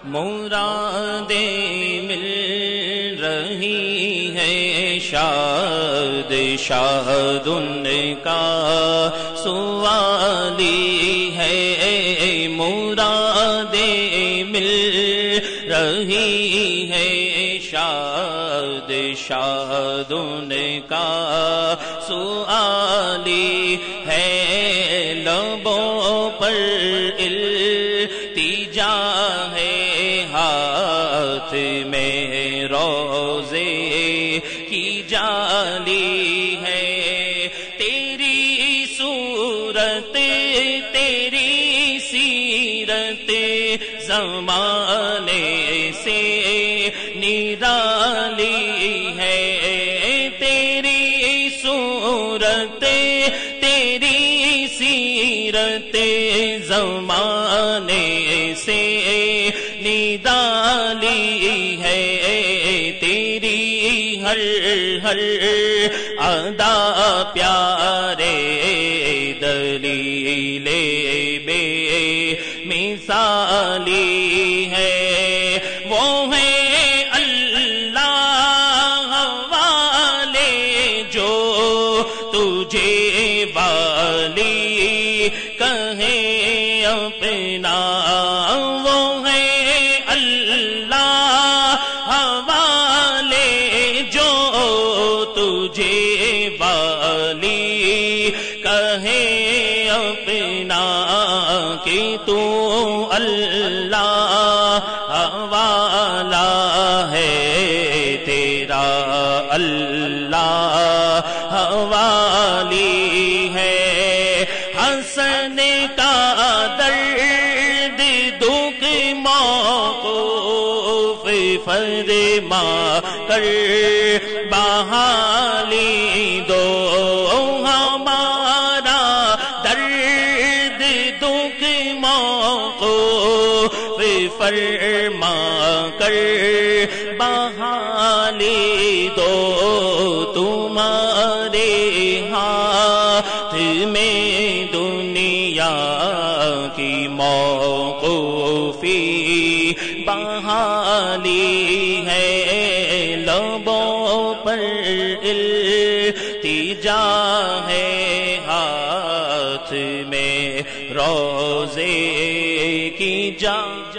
مرادیں مل رہی ہیں، شاد شاد ان کا سوالی ہے، مرادیں مل رہی ہیں، شاد شاد ان کا سوالی ہے، لبوں پر التجا ہے، ہاتھ میں روزے کی جالی ہے، تیری صورت تیری سیرت زمانے سے نرالی ہے، تیری صورت تیری سیرت زمانے سے نرالی ہے، تیری ہر ہر ادا پیارے دلیل بے مثالی ہے، وہ ہے اللہ والے جو تجھے والی کہے اپنا، وہ ہے اللہ والے جو تجھے والی کہے اپنا، کہ تو اللہ والا ہے، تیرا اللہ والی ہے، حسن کا درد دکھ موقوف فرما کر بحالی دو، ہمارا درد دکھ موقوف فرما کر بحالی دو، تمہارے ہاتھ میں دنیا کی موقوفی بحالی ہے، لبوں پر التجا ہے، ہاتھ میں روزے کی جان